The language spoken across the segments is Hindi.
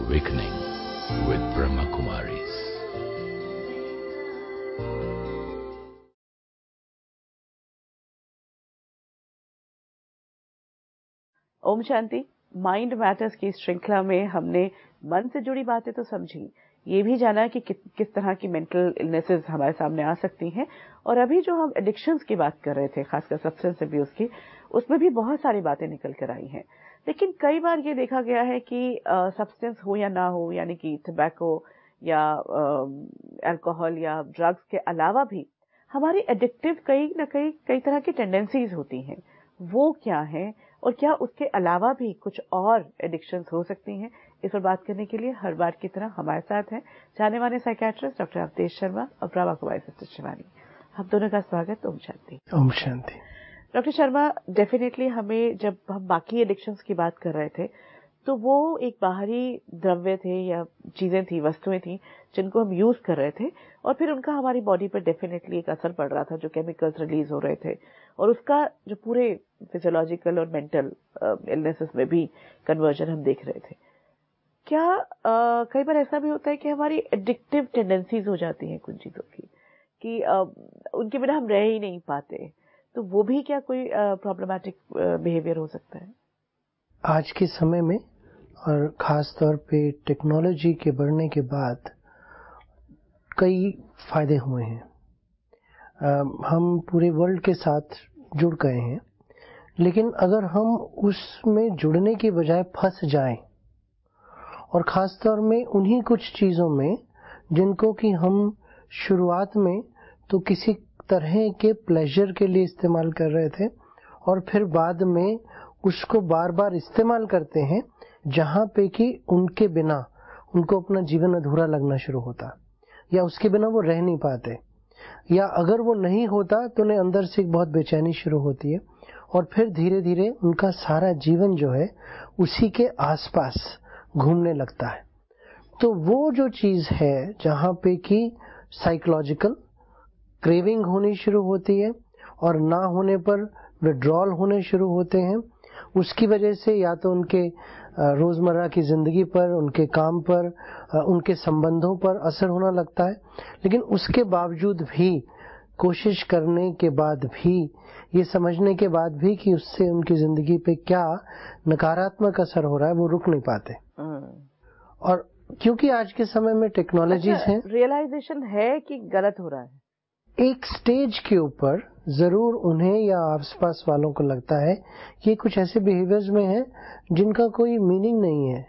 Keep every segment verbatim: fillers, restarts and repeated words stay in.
Awakening with Brahma Kumaris. Om Shanti. Mind matters की श्रृंखला में हमने मन से जुड़ी बातें तो समझी, ये भी जाना कि कि किस तरह की मेंटल इलनेसेस हमारे सामने आ सकती हैं। और अभी जो हम एडिक्शंस की बात कर रहे थे, खासकर सब्सटेंस अब्यूज की, उसमें भी बहुत सारी बातें निकल कर आई हैं। लेकिन कई बार ये देखा गया है कि सब्सटेंस हो या ना हो, यानी कि टबैको या अल्कोहल या ड्रग्स के अलावा भी हमारी एडिक्टिव कई ना कई कई तरह की टेंडेंसीज होती हैं। वो क्या है और क्या उसके अलावा भी कुछ और एडिक्शंस हो सकती हैं? इस पर बात करने के लिए हर बार की तरह हमारे साथ हैं जाने माने साइकियाट्रिस्ट डॉक्टर अवधेश शर्मा और ब्रह्मा कुमारी सिस्टर शिवानी। हम दोनों का स्वागत। ओम शांति। ओम शांति। डॉक्टर शर्मा, डेफिनेटली हमें जब हम बाकी एडिक्शंस की बात कर रहे थे तो वो एक बाहरी द्रव्य थे या चीजें थी, वस्तुएं थी जिनको हम यूज कर रहे थे और फिर उनका हमारी बॉडी पर डेफिनेटली एक असर पड़ रहा था, जो केमिकल्स रिलीज हो रहे थे और उसका जो पूरे फिजियोलॉजिकल और मेंटल इलनेसेस में भी कन्वर्जन हम देख रहे थे। क्या uh, कई बार ऐसा भी होता है कि हमारी एडिक्टिव टेंडेंसीज हो जाती हैं कुछ चीजों की कि uh, उनके बिना हम रह ही नहीं पाते, तो वो भी क्या कोई प्रॉब्लमैटिक बिहेवियर हो सकता है? आज के समय में और खास तौर पे टेक्नोलॉजी के बढ़ने के बाद कई फायदे हुए हैं। आ, हम पूरे वर्ल्ड के साथ जुड़ गए हैं, लेकिन अगर हम उसमें जुड़ने के बजाय फंस जाएं और खास तौर में उन्हीं कुछ चीजों में जिनको कि हम शुरुआत में तो किसी तरह के प्लेजर के लिए इस्तेमाल कर रहे थे और फिर बाद में उसको बार बार इस्तेमाल करते हैं, जहां पे कि उनके बिना उनको अपना जीवन अधूरा लगना शुरू होता या उसके बिना वो रह नहीं पाते, या अगर वो नहीं होता तो उन्हें अंदर से एक बहुत बेचैनी शुरू होती है और फिर धीरे धीरे उनका सारा जीवन जो है उसी के आसपास घूमने लगता है। तो वो जो चीज है जहां पे कि साइकोलॉजिकल क्रेविंग होनी शुरू होती है और ना होने पर विड्रॉल होने शुरू होते हैं, उसकी वजह से या तो उनके रोजमर्रा की जिंदगी पर, उनके काम पर, उनके संबंधों पर असर होना लगता है। लेकिन उसके बावजूद भी, कोशिश करने के बाद भी, ये समझने के बाद भी कि उससे उनकी जिंदगी पे क्या नकारात्मक असर हो रहा है, वो रुक नहीं पाते। और क्योंकि आज के समय में टेक्नोलॉजीज अच्छा, हैं, रियलाइजेशन है कि गलत हो रहा है। एक स्टेज के ऊपर जरूर उन्हें या आसपास वालों को लगता है कि कुछ ऐसे बिहेवियर्स में है जिनका कोई मीनिंग नहीं है,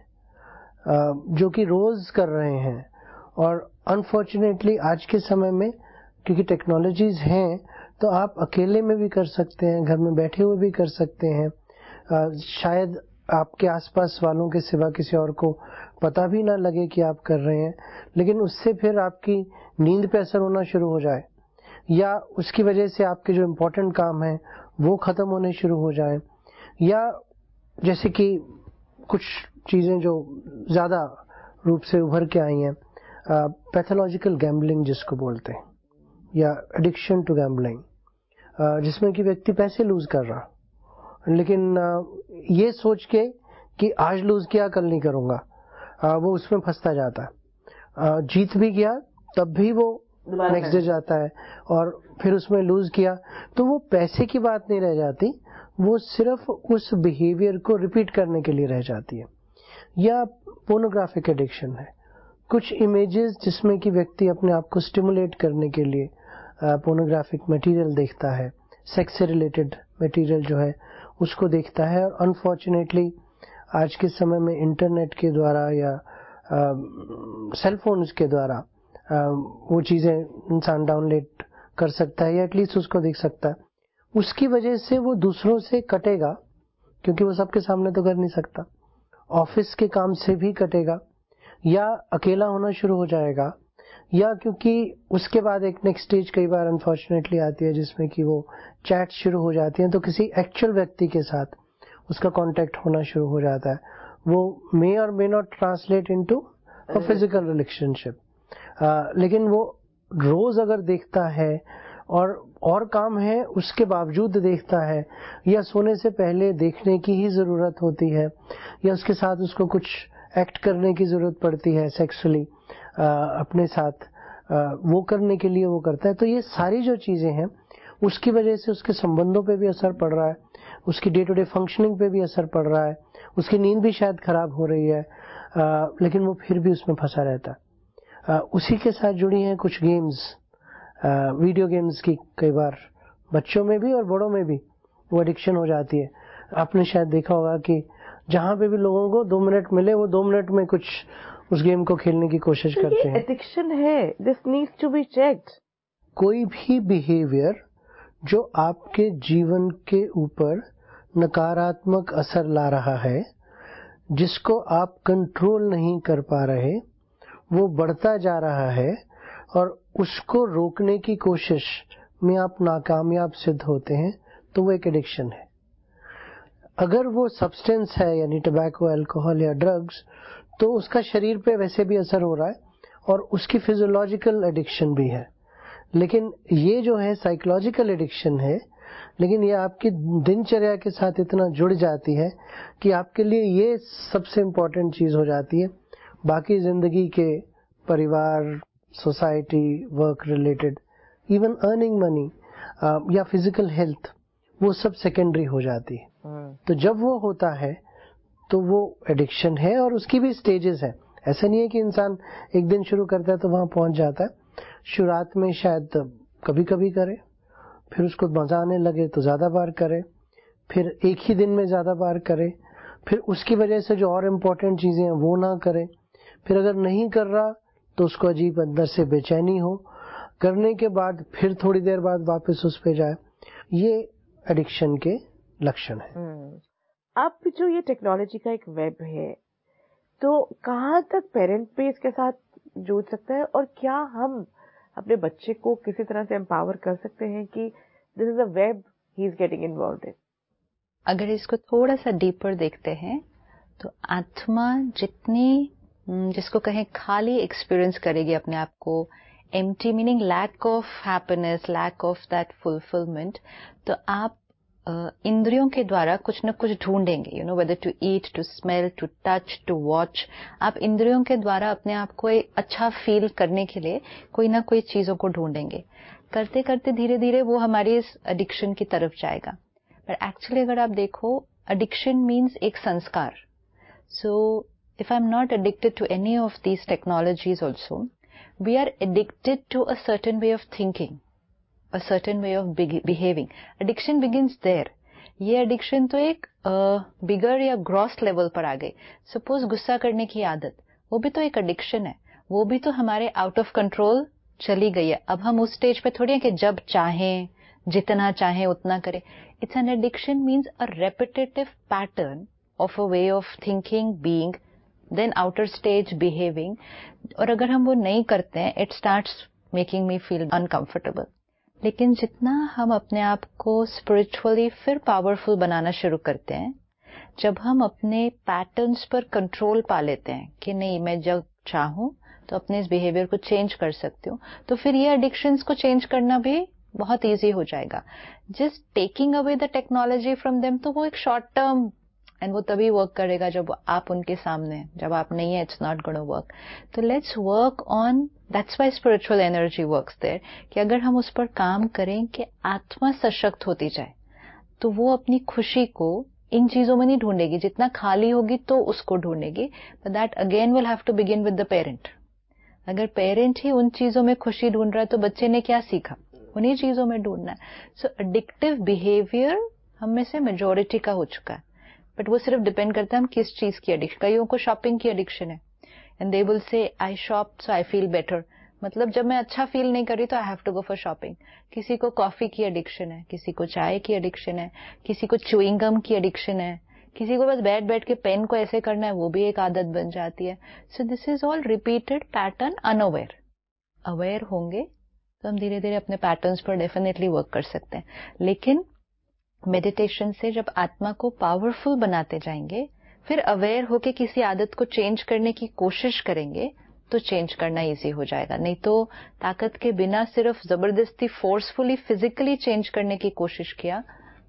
जो कि रोज कर रहे हैं। और अनफॉर्चुनेटली आज के समय में क्योंकि टेक्नोलॉजीज हैं तो आप अकेले में भी कर सकते हैं, घर में बैठे हुए भी कर सकते हैं, शायद आपके आसपास वालों के सिवा किसी और को पता भी ना लगे कि आप कर रहे हैं, लेकिन उससे फिर आपकी नींद पे असर होना शुरू हो जाए या उसकी वजह से आपके जो इम्पोर्टेंट काम है वो खत्म होने शुरू हो जाए, या जैसे कि कुछ चीजें जो ज्यादा रूप से उभर के आई हैं, पैथोलॉजिकल गैम्बलिंग जिसको बोलते हैं, या एडिक्शन टू गैम्बलिंग, जिसमें कि व्यक्ति पैसे लूज कर रहा लेकिन ये सोच के कि आज लूज किया कल नहीं करूंगा, वो उसमें फंसता जाता है। जीत भी गया तब भी वो नेक्स्ट डे जाता है और फिर उसमें लूज किया, तो वो पैसे की बात नहीं रह जाती, वो सिर्फ उस बिहेवियर को रिपीट करने के लिए रह जाती है। या पोर्नोग्राफिक एडिक्शन है, कुछ इमेजेस जिसमें कि व्यक्ति अपने आप को स्टिमुलेट करने के लिए पोर्नोग्राफिक मटेरियल देखता है, सेक्स से रिलेटेड मटेरियल जो है उसको देखता है। और अनफॉर्चुनेटली आज के समय में इंटरनेट के द्वारा या सेल फोन्स के द्वारा आ, वो चीजें इंसान डाउनलोड कर सकता है या एटलीस्ट उसको देख सकता है। उसकी वजह से वो दूसरों से कटेगा क्योंकि वो सबके सामने तो कर नहीं सकता, ऑफिस के काम से भी कटेगा, या अकेला होना शुरू हो जाएगा, या क्योंकि उसके बाद एक नेक्स्ट स्टेज कई बार अनफॉर्चुनेटली आती है जिसमें कि वो चैट शुरू हो जाती है, तो किसी एक्चुअल व्यक्ति के साथ उसका कांटेक्ट होना शुरू हो जाता है। वो मे और may not translate into a physical relationship, लेकिन वो रोज अगर देखता है और और काम है उसके बावजूद देखता है, या सोने से पहले देखने की ही जरूरत होती है, या उसके साथ उसको कुछ एक्ट करने की जरूरत पड़ती है सेक्सुअली अपने साथ, आ, वो करने के लिए वो करता है। तो ये सारी जो चीजें हैं उसकी वजह से उसके संबंधों पे भी असर पड़ रहा है, उसकी डे टू डे फंक्शनिंग पे भी असर पड़ रहा है, उसकी नींद भी शायद खराब हो रही है, आ, लेकिन वो फिर भी उसमें फंसा रहता है। आ, उसी के साथ जुड़ी हैं कुछ गेम्स, आ, वीडियो गेम्स की कई बार बच्चों में भी और बड़ों में भी वो एडिक्शन हो जाती है। आपने शायद देखा होगा कि जहां पे भी लोगों को दो मिनट मिले वो दो मिनट में कुछ उस गेम को खेलने की कोशिश तो करते हैं। एडिक्शन है, this needs to be checked. कोई भी बिहेवियर जो आपके जीवन के ऊपर नकारात्मक असर ला रहा है, जिसको आप कंट्रोल नहीं कर पा रहे, वो बढ़ता जा रहा है और उसको रोकने की कोशिश में आप नाकामयाब सिद्ध होते हैं, तो वो एक एडिक्शन है। अगर वो सब्सटेंस है यानी टबैको, अल्कोहल या ड्रग्स, तो उसका शरीर पे वैसे भी असर हो रहा है और उसकी फिजियोलॉजिकल एडिक्शन भी है। लेकिन ये जो है साइकोलॉजिकल एडिक्शन है, लेकिन ये आपकी दिनचर्या के साथ इतना जुड़ जाती है कि आपके लिए ये सबसे इम्पोर्टेंट चीज हो जाती है। बाकी जिंदगी के परिवार, society, work related, even earning money या फिजिकल हेल्थ, वो सब सेकेंडरी हो जाती है। तो जब वो होता है तो वो एडिक्शन है और उसकी भी स्टेजेस है। ऐसा नहीं है कि इंसान एक दिन शुरू करता है तो वहां पहुंच जाता है। शुरुआत में शायद कभी कभी करे, फिर उसको मजा आने लगे तो ज्यादा बार करे, फिर एक ही दिन में ज्यादा बार करे, फिर उसकी वजह से जो और इम्पोर्टेंट चीजें हैं वो ना करे, फिर अगर नहीं कर रहा तो उसको अजीब अंदर से बेचैनी हो, करने के बाद फिर थोड़ी देर बाद वापस उस पे जाए। ये एडिक्शन के लक्षण है। अब जो ये टेक्नोलॉजी का एक वेब है, तो कहाँ तक पेरेंट भी इसके साथ जुड़ सकता है और क्या हम अपने बच्चे को किसी तरह से एम्पावर कर सकते हैं कि this is a web he is getting involved in? अगर इसको थोड़ा सा डीपर देखते हैं तो आत्मा जितनी, जिसको कहें खाली एक्सपीरियंस करेगी अपने आप को, empty meaning lack of happiness, lack of that fulfilment, तो आप Uh, इंद्रियों के द्वारा कुछ न कुछ ढूंढेंगे, you know, whether to eat, to smell, to touch, to watch. आप इंद्रियों के द्वारा अपने आप को अच्छा फील करने के लिए कोई ना कोई चीजों को ढूंढेंगे। करते करते धीरे धीरे वो हमारी इस एडिक्शन की तरफ जाएगा। पर एक्चुअली अगर आप देखो, एडिक्शन मीन्स एक संस्कार। So if I am not addicted to any of these technologies also, we are addicted to a certain way of thinking, a certain way of behaving. Addiction begins there. ये एडिक्शन तो एक बिगर या ग्रॉस लेवल पर आ गई। सपोज गुस्सा करने की आदत, वो भी तो एक एडिक्शन है, वो भी तो हमारे आउट ऑफ कंट्रोल चली गई है। अब हम उस स्टेज पे थोड़ी हैं कि जब चाहें, जितना चाहें उतना करें। It's an addiction means a repetitive pattern of a way of thinking, being, then outer stage behaving. और अगर हम वो नहीं करते हैं, it starts making me feel uncomfortable. लेकिन जितना हम अपने आप को स्पिरिचुअली फिर पावरफुल बनाना शुरू करते हैं, जब हम अपने पैटर्न्स पर कंट्रोल पा लेते हैं कि नहीं, मैं जब चाहूं तो अपने इस बिहेवियर को चेंज कर सकती हूँ, तो फिर ये एडिक्शंस को चेंज करना भी बहुत इजी हो जाएगा। Just taking away the technology from them, तो वो एक शॉर्ट टर्म, एंड वो तभी वर्क करेगा जब आप उनके सामने हैं। जब आप नहीं है, इट्स नॉट गोना वर्क। तो let's work on, that's why spiritual energy works there, कि अगर हम उस पर काम करें कि आत्मा सशक्त होती जाए, तो वो अपनी खुशी को इन चीजों में नहीं ढूंढेगी। जितना खाली होगी तो उसको ढूंढेगी, but that again will have to begin with the parent. अगर पेरेंट ही उन चीजों में खुशी ढूंढ रहा है तो बच्चे ने क्या सीखा? उन्हीं चीजों में ढूंढना है। सो एडिक्टिव बिहेवियर हम में से मेजोरिटी का हो चुका है, बट वो सिर्फ डिपेंड करता है हम किस चीज की एडिक्शन। कईयों को शॉपिंग की एडिक्शन है, and they will say I shop so I feel better, मतलब जब मैं अच्छा फील नहीं कर रही तो I have to go for shopping. किसी को कॉफी की एडिक्शन है, किसी को चाय की एडिक्शन है, किसी को च्युइंग गम की एडिक्शन है, किसी को बस बैठ बैठ के पेन को ऐसे करना है, वो भी एक आदत बन जाती है। So this is all repeated pattern, unaware. Aware होंगे तो हम धीरे धीरे अपने पैटर्न्स पर डेफिनेटली वर्क कर सकते हैं। लेकिन मेडिटेशन से जब आत्मा को पावरफुल बनाते जाएंगे, फिर अवेयर होके किसी आदत को चेंज करने की कोशिश करेंगे, तो चेंज करना इजी हो जाएगा। नहीं तो ताकत के बिना सिर्फ जबरदस्ती फोर्सफुली फिजिकली चेंज करने की कोशिश किया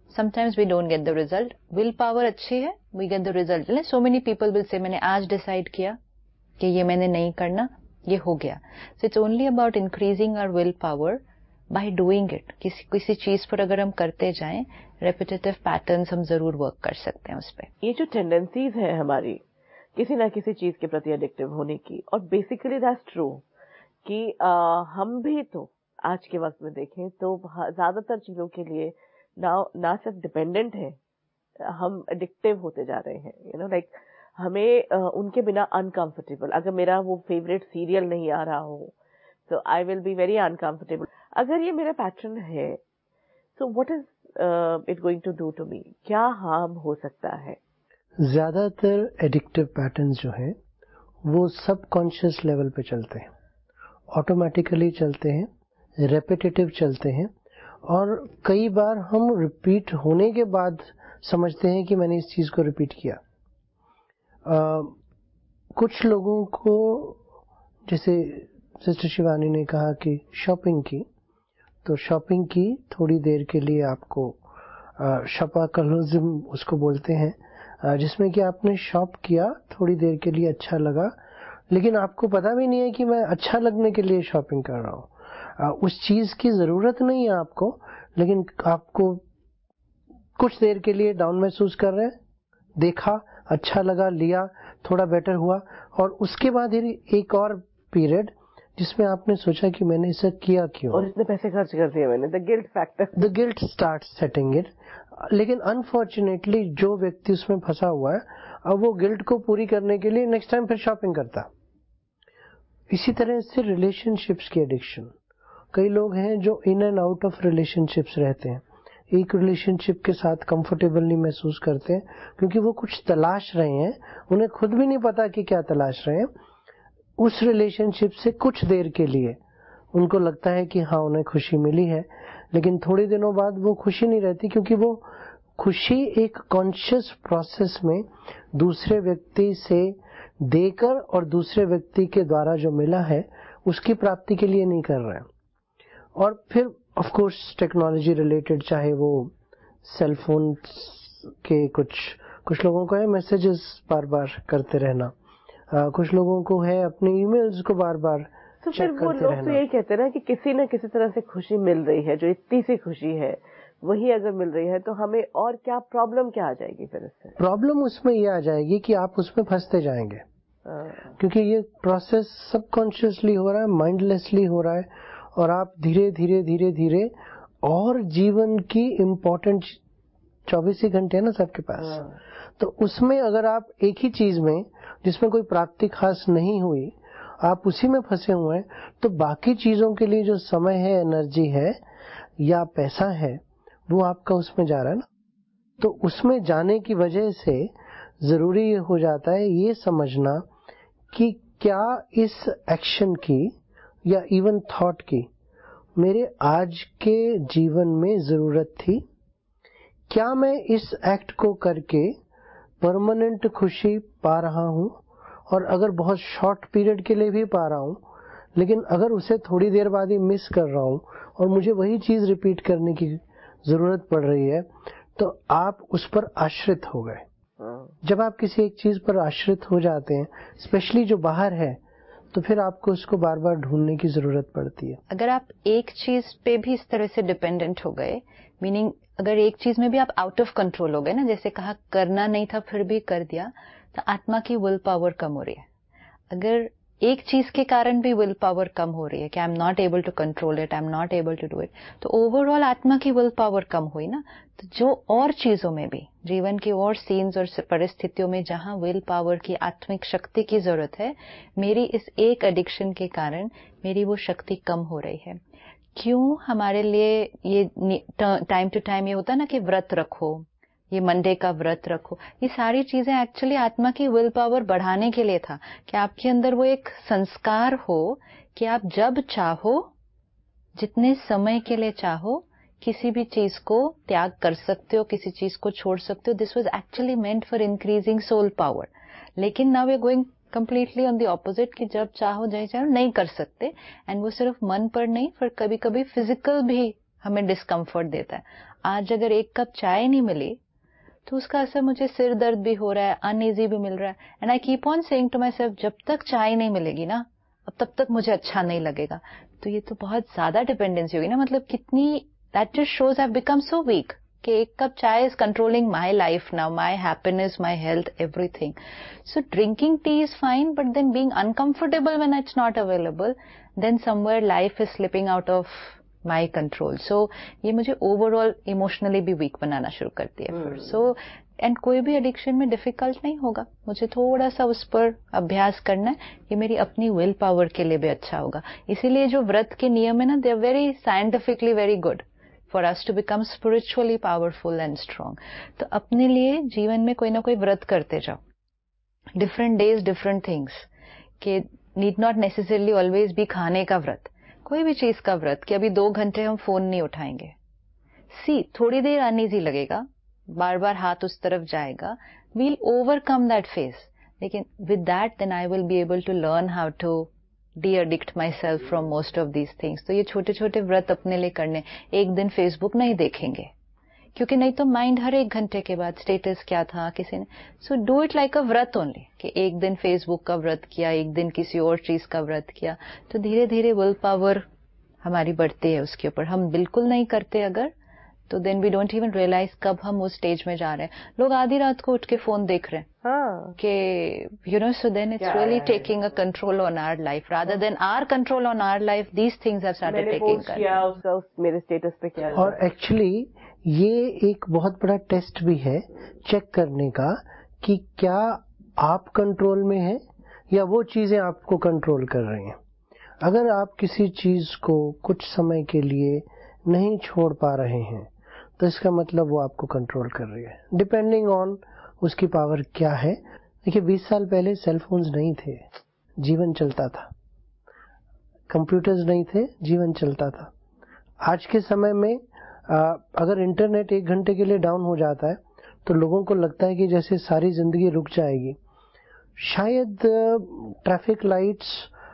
sometimes we don't get the result. Willpower अच्छी है, we get the result. So many people will say मैंने आज डिसाइड किया कि ये मैंने नहीं करना, ये हो गया. So it's only about increasing our willpower by doing it. किसी किसी चीज पर अगर हम करते जाएं, रेपिटेटिव पैटर्न्स हम जरूर वर्क कर सकते हैं उस पर. ये जो टेंडेंसीज है हमारी किसी ना किसी चीज के प्रति एडिक्टिव होने की, और बेसिकली दैट्स ट्रू कि आ, हम भी तो आज के वक्त में देखें तो ज्यादातर चीजों के लिए ना ना सिर्फ डिपेंडेंट है, हम एडिक्टिव होते जा रहे हैं. यू नो लाइक हमें आ, उनके बिना अनकंफर्टेबल. अगर मेरा वो फेवरेट सीरियल नहीं आ रहा हो तो I will be very uncomfortable. अगर ये मेरा पैटर्न है, so what is it going to do to me? क्या हार्म हो सकता है? ज्यादातर एडिक्टिव पैटर्न्स जो हैं वो सबकॉन्शियस लेवल पे चलते हैं, ऑटोमेटिकली चलते हैं, रेपिटेटिव चलते हैं, और कई बार हम रिपीट होने के बाद समझते हैं कि मैंने इस चीज को रिपीट किया. आ, कुछ लोगों को, जैसे सिस्टर शिवानी ने कहा कि शॉपिंग की, तो शॉपिंग की थोड़ी देर के लिए आपको शॉपाकलिज्म उसको बोलते हैं, जिसमें कि आपने शॉप किया, थोड़ी देर के लिए अच्छा लगा, लेकिन आपको पता भी नहीं है कि मैं अच्छा लगने के लिए शॉपिंग कर रहा हूँ. उस चीज की जरूरत नहीं है आपको, लेकिन आपको कुछ देर के लिए डाउन महसूस कर रहे हैं, देखा, अच्छा लगा, लिया, थोड़ा बेटर हुआ, और उसके बाद एक और पीरियड जिसमें आपने सोचा कि मैंने इसे किया क्यों, और इतने पैसे खर्च कर दिए मैंने. The guilt factor, the guilt start setting it. लेकिन अनफॉर्चुनेटली जो व्यक्ति उसमें फंसा हुआ है, अब वो गिल्ट को पूरी करने के लिए नेक्स्ट टाइम फिर शॉपिंग करता. इसी तरह से रिलेशनशिप्स की एडिक्शन. कई लोग हैं जो in and out of relationships रहते हैं, एक रिलेशनशिप के साथ कंफर्टेबल नहीं महसूस करते हैं क्योंकि वो कुछ तलाश रहे हैं, उन्हें खुद भी नहीं पता कि क्या तलाश रहे हैं. उस रिलेशनशिप से कुछ देर के लिए उनको लगता है कि हाँ उन्हें खुशी मिली है, लेकिन थोड़े दिनों बाद वो खुशी नहीं रहती, क्योंकि वो खुशी एक कॉन्शियस प्रोसेस में दूसरे व्यक्ति से देकर और दूसरे व्यक्ति के द्वारा जो मिला है उसकी प्राप्ति के लिए नहीं कर रहे हैं. और फिर ऑफ कोर्स टेक्नोलॉजी रिलेटेड, चाहे वो सेल फोन के कुछ कुछ लोगों को है मैसेजेस बार बार करते रहना, आ, कुछ लोगों को है अपने ईमेल्स को बार बार तो फिर वो लोग तो यही कहते हैं ना कि किसी न किसी तरह से खुशी मिल रही है, जो इतनी सी खुशी है वही अगर मिल रही है तो हमें और क्या प्रॉब्लम क्या आ जाएगी? फिर इससे प्रॉब्लम उसमें ये आ जाएगी कि आप उसमें फंसते जाएंगे, क्योंकि ये प्रोसेस सबकॉन्शियसली हो रहा है, माइंडलेसली हो रहा है, और आप धीरे धीरे धीरे धीरे और जीवन की इम्पोर्टेंट चौबीस ही घंटे है ना सबके पास, तो उसमें अगर आप एक ही चीज में जिसमें कोई प्राप्ति खास नहीं हुई, आप उसी में फंसे हुए हैं, तो बाकी चीजों के लिए जो समय है, एनर्जी है या पैसा है, वो आपका उसमें जा रहा है ना. तो उसमें जाने की वजह से जरूरी ये हो जाता है ये समझना कि क्या इस एक्शन की या इवन थॉट की मेरे आज के जीवन में जरूरत थी. क्या मैं इस एक्ट को करके परमानेंट खुशी पा रहा हूं, और अगर बहुत शॉर्ट पीरियड के लिए भी पा रहा हूं, लेकिन अगर उसे थोड़ी देर बाद ही मिस कर रहा हूं और मुझे वही चीज रिपीट करने की जरूरत पड़ रही है, तो आप उस पर आश्रित हो गए. जब आप किसी एक चीज पर आश्रित हो जाते हैं, स्पेशली जो बाहर है, तो फिर आपको उसको बार बार ढूंढने की जरूरत पड़ती है. अगर आप एक चीज पे भी इस तरह से डिपेंडेंट हो गए, मीनिंग अगर एक चीज में भी आप आउट ऑफ कंट्रोल हो गए ना, जैसे कहा करना नहीं था फिर भी कर दिया, तो आत्मा की विल पावर कम हो रही है. अगर एक चीज के कारण भी विल पावर कम हो रही है कि I am not able to control it, I am not able to do it, तो ओवरऑल आत्मा की विल पावर कम हुई ना. तो जो और चीजों में भी, जीवन की और सीन्स और परिस्थितियों में जहां विल पावर की, आत्मिक शक्ति की जरूरत है, मेरी इस एक एडिक्शन के कारण मेरी वो शक्ति कम हो रही है. क्यों हमारे लिए ये टाइम टू टाइम ये होता है ना कि व्रत रखो, ये मंडे का व्रत रखो, ये सारी चीजें एक्चुअली आत्मा की विल पावर बढ़ाने के लिए था, कि आपके अंदर वो एक संस्कार हो कि आप जब चाहो, जितने समय के लिए चाहो, किसी भी चीज को त्याग कर सकते हो, किसी चीज को छोड़ सकते हो. This was actually meant for increasing soul power. लेकिन now we are going completely on the opposite, कि जब चाहो जय चाहो नहीं कर सकते. एंड वो सिर्फ मन पर नहीं, फिर कभी कभी फिजिकल भी हमें डिस्कम्फर्ट देता है। आज अगर एक कप चाय नहीं मिली तो उसका असर मुझे सिर दर्द भी हो रहा है, अनईजी भी मिल रहा है, and I keep on saying to myself जब तक चाय नहीं मिलेगी ना अब तब तक मुझे अच्छा नहीं लगेगा। तो ये तो बहुत ज्यादा डिपेंडेंसी होगी ना, मतलब कितनी, that just shows I have become so weak कि एक कप चाय is controlling my life now, my happiness, my health, everything. So drinking tea is fine, but then being uncomfortable when it's not available, then somewhere life is slipping out of my control. So ये मुझे ओवरऑल इमोशनली भी वीक बनाना शुरू करती है फिर। सो एंड कोई भी एडिक्शन में डिफिकल्ट नहीं होगा, मुझे थोड़ा सा उस पर अभ्यास करना है, ये मेरी अपनी विल पावर के लिए भी अच्छा होगा। इसीलिए जो व्रत के नियम है ना, they are very scientifically very good for us to become spiritually powerful and strong. तो अपने लिए जीवन में कोई ना कोई व्रत करते जाओ, डिफरेंट डेज डिफरेंट थिंग्स, के नीड नॉट नेसेसरली ऑलवेज भी खाने का व्रत, कोई भी चीज का व्रत कि अभी दो घंटे हम फोन नहीं उठाएंगे। सी थोड़ी देर अनईजी लगेगा, बार बार हाथ उस तरफ जाएगा, वील ओवरकम दैट फेज, लेकिन with that then I will be able to learn how to de addict myself from most of these things. तो ये छोटे छोटे व्रत अपने लिए करने, एक दिन फेसबुक नहीं देखेंगे क्योंकि नहीं तो माइंड हर एक घंटे के बाद स्टेटस क्या था किसी ने, so do it like a vrat only, कि एक दिन फेसबुक का व्रत किया, एक दिन किसी और चीज का व्रत किया, तो धीरे धीरे विल पावर हमारी बढ़ती है उसके ऊपर। हम बिल्कुल नहीं करते अगर, तो then we don't even realise कब हम उस स्टेज में जा रहे हैं। लोग आधी रात को उठ के फोन देख रहे हैं हाँ कि you know, so then it's really taking a control on our life rather than our control on our life. These things have started taking control. उसका उस मेरे स्टेटस पे क्या, और एक्चुअली ये एक बहुत बड़ा टेस्ट भी है चेक करने का कि क्या आप कंट्रोल में हैं या वो चीजें आपको कंट्रोल कर रही हैं। अगर आप किसी चीज को कुछ समय के लिए नहीं छोड़ पा रहे हैं तो इसका मतलब वो आपको कंट्रोल कर रही है, डिपेंडिंग ऑन उसकी पावर क्या है। देखिए बीस साल पहले सेल फोन्स नहीं थे, जीवन चलता था, कंप्यूटर्स नहीं थे, जीवन चलता था। आज के समय में आ, अगर इंटरनेट एक घंटे के लिए डाउन हो जाता है तो लोगों को लगता है कि जैसे सारी जिंदगी रुक जाएगी। शायद ट्रैफिक लाइट्स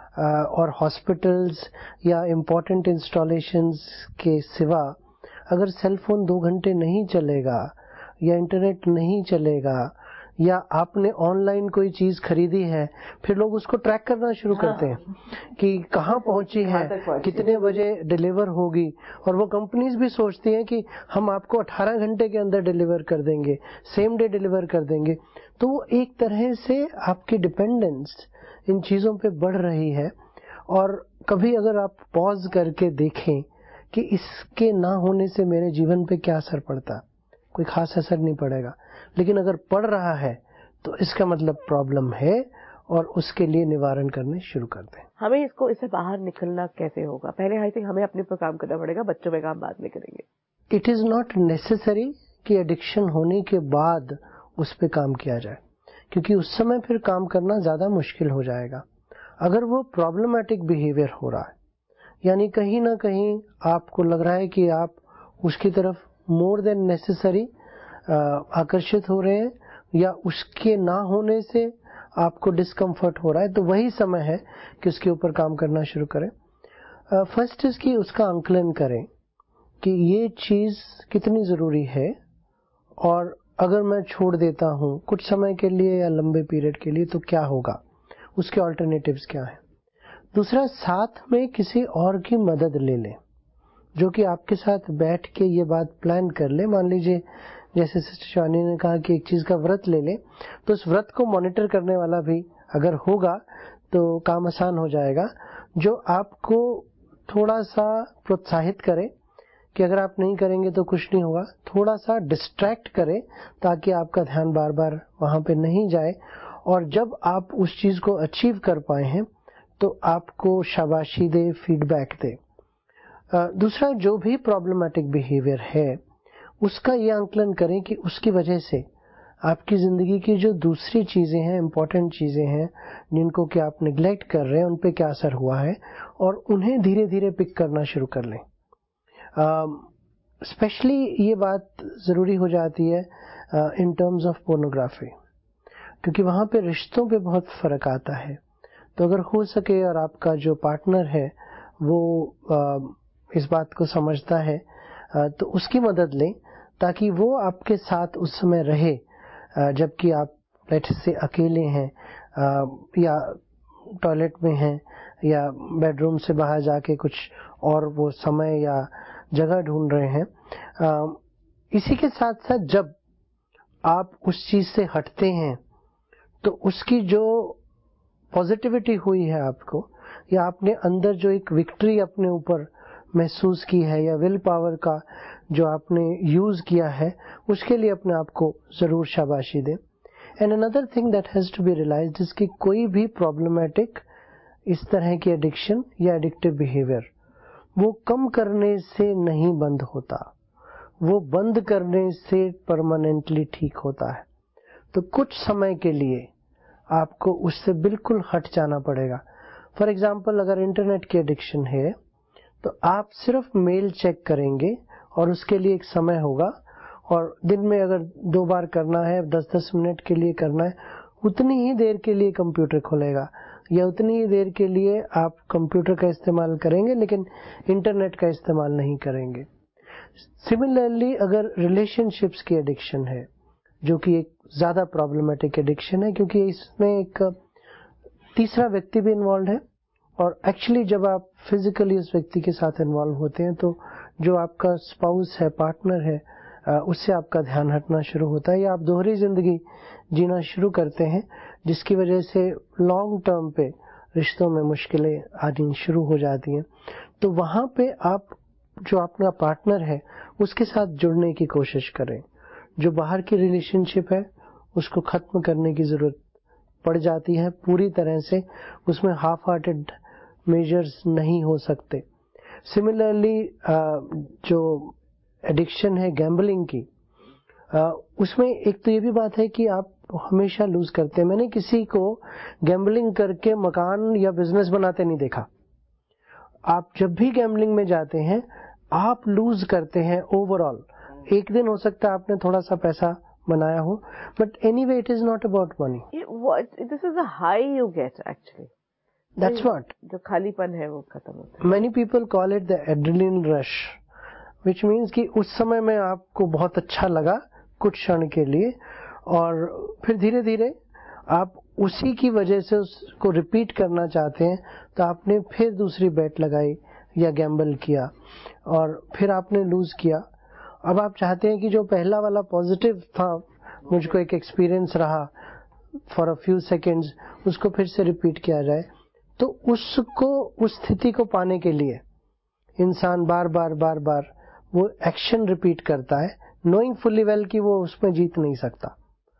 और हॉस्पिटल्स या इम्पोर्टेंट इंस्टॉलेशंस के सिवा अगर सेल फोन दो घंटे नहीं चलेगा या इंटरनेट नहीं चलेगा या आपने ऑनलाइन कोई चीज खरीदी है, फिर लोग उसको ट्रैक करना शुरू करते हैं कि कहाँ पहुंची है, कितने बजे डिलीवर होगी। और वो कंपनीज भी सोचती हैं कि हम आपको अठारह घंटे के अंदर डिलीवर कर देंगे, सेम डे डिलीवर कर देंगे। तो वो एक तरह से आपकी डिपेंडेंस इन चीजों पे बढ़ रही है। और कभी अगर आप पॉज करके देखें कि इसके ना होने से मेरे जीवन पे क्या असर पड़ता, कोई खास असर नहीं पड़ेगा, लेकिन अगर पड़ रहा है तो इसका मतलब प्रॉब्लम है और उसके लिए निवारण करने शुरू कर दें। हमें इसको इससे बाहर निकलना कैसे होगा? पहले आई थिंक हमें अपने पर काम करना पड़ेगा, बच्चों पे काम बाद में करेंगे। इट इज नॉट नेसेसरी कि एडिक्शन होने के बाद उस पे काम किया जाए, क्योंकि उस समय फिर काम करना ज्यादा मुश्किल हो जाएगा। अगर वो प्रॉब्लमैटिक बिहेवियर हो रहा है, यानी कहीं ना कहीं आपको लग रहा है कि आप उसकी तरफ मोर देन नेसेसरी आकर्षित हो रहे हैं या उसके ना होने से आपको डिस्कम्फर्ट हो रहा है, तो वही समय है कि उसके ऊपर काम करना शुरू करें। फर्स्ट इज कि उसका आंकलन करें कि ये चीज कितनी जरूरी है, और अगर मैं छोड़ देता हूं कुछ समय के लिए या लंबे पीरियड के लिए तो क्या होगा, उसके ऑल्टरनेटिव्स क्या है। दूसरा, साथ में किसी और की मदद ले लें जो कि आपके साथ बैठ के ये बात प्लान कर ले। मान लीजिए जैसे सिस्टर शिवानी ने कहा कि एक चीज का व्रत ले ले, तो उस व्रत को मॉनिटर करने वाला भी अगर होगा तो काम आसान हो जाएगा, जो आपको थोड़ा सा प्रोत्साहित करे कि अगर आप नहीं करेंगे तो कुछ नहीं होगा, थोड़ा सा डिस्ट्रैक्ट करे ताकि आपका ध्यान बार बार वहां पे नहीं जाए, और जब आप उस चीज को अचीव कर पाए हैं तो आपको शाबाशी दे, फीडबैक दे। दूसरा, जो भी प्रॉब्लमैटिक बिहेवियर है उसका ये आंकलन करें कि उसकी वजह से आपकी जिंदगी की जो दूसरी चीजें हैं, इम्पोर्टेंट चीजें हैं जिनको कि आप निगलेक्ट कर रहे हैं, उन पे क्या असर हुआ है, और उन्हें धीरे धीरे पिक करना शुरू कर लें। स्पेशली uh, ये बात जरूरी हो जाती है इन टर्म्स ऑफ पोर्नोग्राफी, क्योंकि वहां पे रिश्तों पे बहुत फर्क आता है। तो अगर हो सके और आपका जो पार्टनर है वो uh, इस बात को समझता है तो उसकी मदद लें ताकि वो आपके साथ उस समय रहे जबकि आप लेट से अकेले हैं या टॉयलेट में हैं या बेडरूम से बाहर जाके कुछ और वो समय या जगह ढूंढ रहे हैं। इसी के साथ साथ जब आप उस चीज से हटते हैं तो उसकी जो पॉजिटिविटी हुई है आपको, या आपने अंदर जो एक विक्ट्री अपने ऊपर महसूस की है या विल पावर का जो आपने यूज किया है, उसके लिए अपने आप को जरूर शाबाशी दें। And another thing that has to be realised is कि कोई भी प्रॉब्लमेटिक इस तरह की एडिक्शन या एडिक्टिव बिहेवियर वो कम करने से नहीं बंद होता, वो बंद करने से परमानेंटली ठीक होता है। तो कुछ समय के लिए आपको उससे बिल्कुल हट जाना पड़ेगा। फॉर एग्जाम्पल, अगर इंटरनेट की एडिक्शन है तो आप सिर्फ मेल चेक करेंगे और उसके लिए एक समय होगा, और दिन में अगर दो बार करना है, दस दस मिनट के लिए करना है, उतनी ही देर के लिए कंप्यूटर खोलेगा या उतनी ही देर के लिए आप कंप्यूटर का इस्तेमाल करेंगे लेकिन इंटरनेट का इस्तेमाल नहीं करेंगे। सिमिलरली अगर रिलेशनशिप्स की एडिक्शन है, जो कि एक ज्यादा प्रॉब्लमेटिक एडिक्शन है क्योंकि इसमें एक तीसरा व्यक्ति भी इन्वॉल्व है, और एक्चुअली जब आप फिजिकली उस व्यक्ति के साथ इन्वॉल्व होते हैं तो जो आपका स्पाउस है, पार्टनर है, उससे आपका ध्यान हटना शुरू होता है या आप दोहरी जिंदगी जीना शुरू करते हैं, जिसकी वजह से लॉन्ग टर्म पे रिश्तों में मुश्किलें आनी शुरू हो जाती हैं। तो वहां पे आप जो अपना पार्टनर है उसके साथ जुड़ने की कोशिश करें। जो बाहर की रिलेशनशिप है उसको खत्म करने की जरूरत पड़ जाती है पूरी तरह से, उसमें हाफ हार्टेड मेजर्स नहीं हो सकते। सिमिलरली जो एडिक्शन है गैम्बलिंग की, उसमें एक तो ये भी बात है कि आप हमेशा लूज करते हैं। मैंने किसी को गैम्बलिंग करके मकान या बिजनेस बनाते नहीं देखा। आप जब भी गैम्बलिंग में जाते हैं आप लूज करते हैं ओवरऑल। एक दिन हो सकता है आपने थोड़ा सा पैसा बनाया हो, but anyway it is not about money. This is a high you get actually, that's what, जो खालीपन है वो खत्म होता है। Many people call it the adrenaline rush, which means कि उस समय में आपको बहुत अच्छा लगा कुछ क्षण के लिए, और फिर धीरे धीरे आप उसी की वजह से उसको रिपीट करना चाहते हैं, तो आपने फिर दूसरी बेट लगाई या गैम्बल किया और फिर आपने लूज किया। अब आप चाहते हैं कि जो पहला वाला पॉजिटिव था, मुझको एक एक्सपीरियंस रहा फॉर अ फ्यू सेकेंड्स, उसको फिर से रिपीट किया जाए। तो उसको, उस स्थिति को पाने के लिए इंसान बार बार बार बार वो एक्शन रिपीट करता है, नोइंग फुली वेल कि वो उसमें जीत नहीं सकता।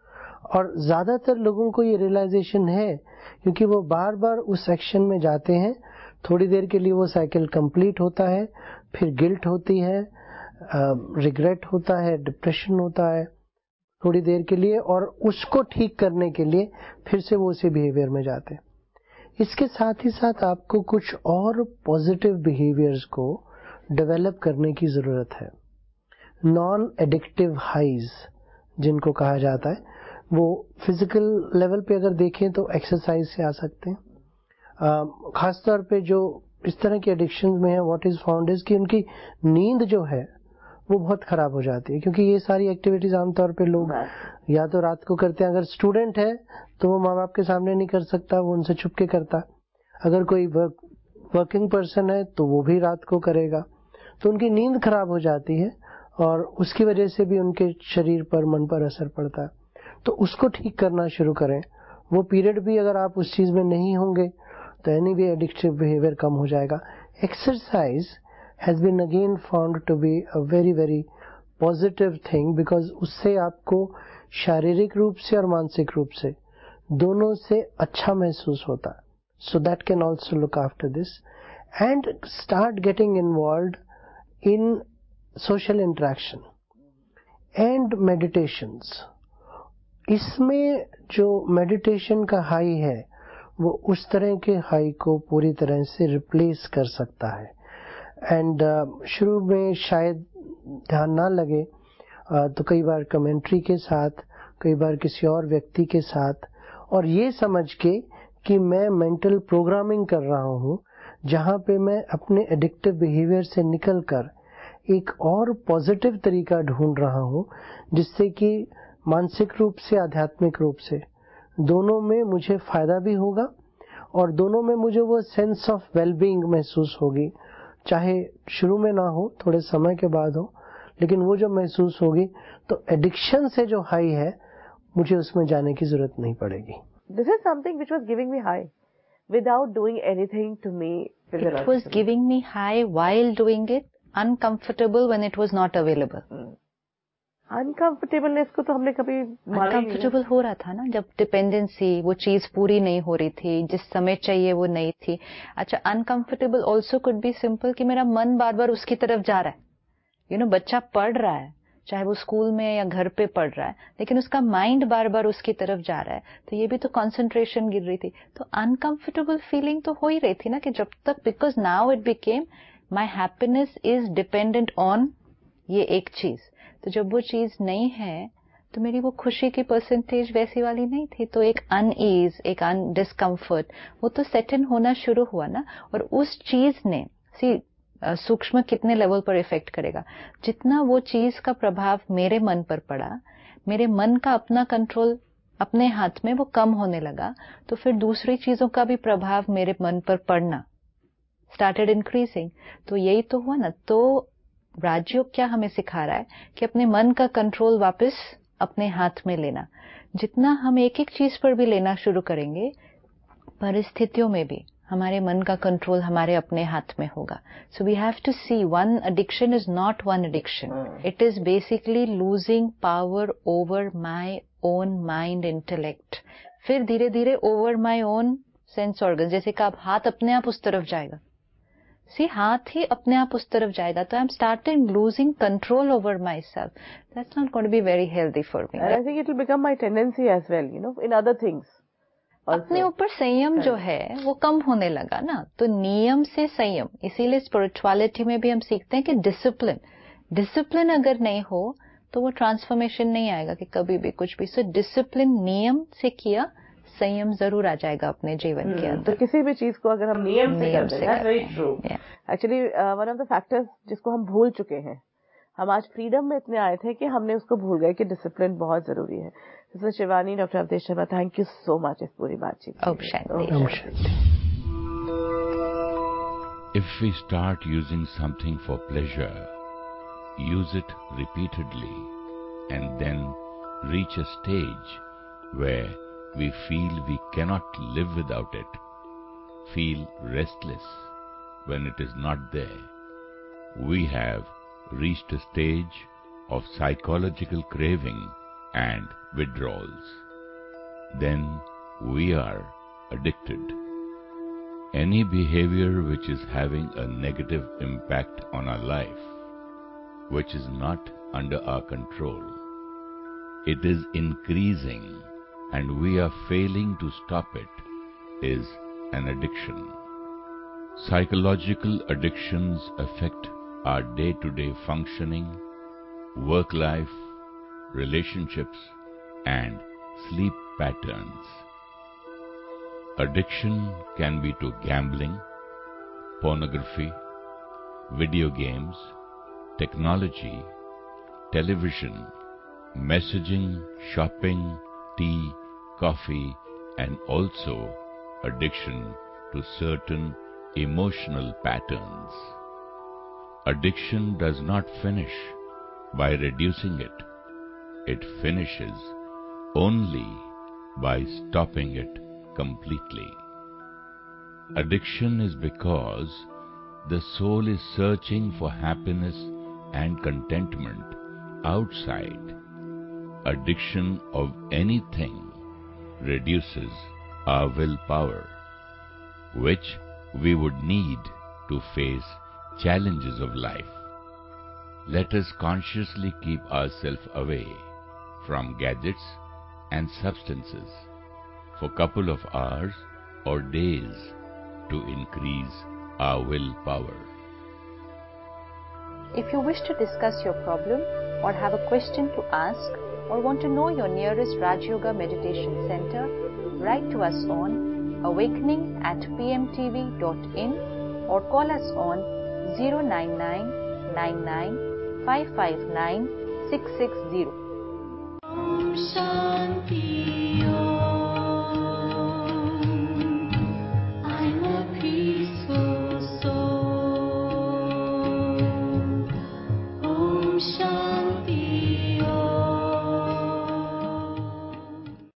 और ज्यादातर लोगों को ये रियलाइजेशन है क्योंकि वो बार बार उस एक्शन में जाते हैं, थोड़ी देर के लिए वो साइकिल कंप्लीट होता है, फिर गिल्ट होती है, रिग्रेट uh, होता है, डिप्रेशन होता है थोड़ी देर के लिए, और उसको ठीक करने के लिए फिर से वो उसी बिहेवियर में जाते हैं। इसके साथ ही साथ आपको कुछ और पॉजिटिव बिहेवियर्स को डेवलप करने की जरूरत है। नॉन एडिक्टिव हाइज जिनको कहा जाता है, वो फिजिकल लेवल पे अगर देखें तो एक्सरसाइज से आ सकते हैं। uh, खासतौर पे जो इस तरह के एडिक्शन में है, व्हाट इज फाउंड इज कि उनकी नींद जो है वो बहुत खराब हो जाती है, क्योंकि ये सारी एक्टिविटीज आमतौर पे लोग या तो रात को करते हैं। अगर स्टूडेंट है तो वो माँ बाप के सामने नहीं कर सकता, वो उनसे छुप के करता। अगर कोई वर्क, वर्किंग पर्सन है तो वो भी रात को करेगा, तो उनकी नींद खराब हो जाती है और उसकी वजह से भी उनके शरीर पर, मन पर असर पड़ता है। तो उसको ठीक करना शुरू करें। वो पीरियड भी अगर आप उस चीज में नहीं होंगे तो एनीवे एडिक्टिव बिहेवियर कम हो जाएगा। Exercise has been again found to be a very very positive thing, because उससे आपको शारीरिक रूप से और मानसिक रूप से दोनों से अच्छा महसूस होता है। So that can also look after this and start getting involved in social interaction and meditations. इसमें जो मेडिटेशन का हाई है वो उस तरह के हाई को पूरी तरह से रिप्लेस कर सकता है। एंड uh, शुरू में शायद ध्यान ना लगे, uh, तो कई बार कमेंट्री के साथ, कई बार किसी और व्यक्ति के साथ, और ये समझ के कि मैं मेंटल प्रोग्रामिंग कर रहा हूँ जहाँ पे मैं अपने एडिक्टिव बिहेवियर से निकलकर एक और पॉजिटिव तरीका ढूंढ रहा हूँ जिससे कि मानसिक रूप से आध्यात्मिक रूप से दोनों में मुझे फायदा भी होगा और दोनों में मुझे वो सेंस ऑफ वेलबीइंग महसूस होगी, चाहे शुरू में ना हो, थोड़े समय के बाद हो, लेकिन वो जो महसूस होगी तो एडिक्शन से जो हाई है मुझे उसमें जाने की जरूरत नहीं पड़ेगी. This is something which was giving me high without doing anything to me. It was giving me high while doing it, uncomfortable when it was not available. Uncomfortableness को तो हमने कभी अनकंफर्टेबल हो रहा था ना, जब डिपेंडेंसी, वो चीज पूरी नहीं हो रही थी, जिस समय चाहिए वो नहीं थी. अच्छा, uncomfortable also could be simple कि मेरा मन बार बार उसकी तरफ जा रहा है. यू नो, बच्चा पढ़ रहा है, चाहे वो स्कूल में या घर पे पढ़ रहा है, लेकिन उसका माइंड बार बार उसकी तरफ जा रहा है, तो ये भी तो कंसंट्रेशन गिर रही थी. तो अनकंफर्टेबल फीलिंग तो हो ही रही थी ना, कि जब तक, because now it became my happiness is dependent on ये एक चीज. तो जब वो चीज नहीं है तो मेरी वो खुशी की परसेंटेज वैसी वाली नहीं थी, तो एक अनईज, एक अन डिस्कम्फर्ट वो तो सेट इन होना शुरू हुआ ना. और उस चीज ने, सी सूक्ष्म कितने लेवल पर इफेक्ट करेगा, जितना वो चीज का प्रभाव मेरे मन पर पड़ा, मेरे मन का अपना कंट्रोल अपने हाथ में वो कम होने लगा, तो फिर दूसरी चीजों का भी प्रभाव मेरे मन पर पड़ना स्टार्टेड इंक्रीजिंग. तो यही तो हुआ ना. तो राजयोग क्या हमें सिखा रहा है कि अपने मन का कंट्रोल वापस अपने हाथ में लेना. जितना हम एक एक चीज पर भी लेना शुरू करेंगे, परिस्थितियों में भी हमारे मन का कंट्रोल हमारे अपने हाथ में होगा. So we have to see, one addiction is not one addiction, it is basically losing power over my own mind, intellect. फिर धीरे धीरे over my own sense organ, जैसे कि आप हाथ अपने आप उस तरफ जाएगा, सी हाथ ही अपने आप उस तरफ जाएगा, तो I am starting losing control over myself. That's not going to be very healthy for me. I think it will become my tendency as well, you know, in other things. अपने ऊपर संयम जो है वो कम होने लगा ना. तो नियम से संयम, इसीलिए स्पिरिचुअलिटी में भी हम सीखते हैं कि डिसिप्लिन, डिसिप्लिन अगर नहीं हो तो वो ट्रांसफॉर्मेशन नहीं आएगा कि कभी भी कुछ भी. सो डिसिप्लिन नियम से किया, संयम जरूर आ जाएगा अपने जीवन के अंदर. तो किसी भी चीज को अगर हम नियम से नियम करते हैं, very true. Actually one of the factors जिसको हम भूल चुके हैं, हम आज फ्रीडम में इतने आए थे कि हमने उसको भूल गए कि डिसिप्लिन बहुत जरूरी है. Mister Shivani, doctor Awadhesh Sharma, thank you so much इस पूरी बातचीत. ओम शांति. If we start using something for pleasure, use it repeatedly, and then reach a stage where we feel we cannot live without it, feel restless when it is not there, we have reached a stage of psychological craving and withdrawals. Then we are addicted. Any behavior which is having a negative impact on our life, which is not under our control, it is increasing and we are failing to stop it, is an addiction. Psychological addictions affect our day-to-day functioning, work life, relationships, and sleep patterns. Addiction can be to gambling, pornography, video games, technology, television, messaging, shopping, tea, coffee, and also addiction to certain emotional patterns. Addiction does not finish by reducing it. It finishes only by stopping it completely. Addiction is because the soul is searching for happiness and contentment outside. Addiction of anything reduces our willpower, which we would need to face challenges of life. Let us consciously keep ourselves away from gadgets and substances for a couple of hours or days to increase our willpower. If you wish to discuss your problem or have a question to ask or want to know your nearest Raj Yoga Meditation Center, write to us on awakening at p m t v dot in or call us on zero nine nine, nine nine five five nine six six zero. Shanti.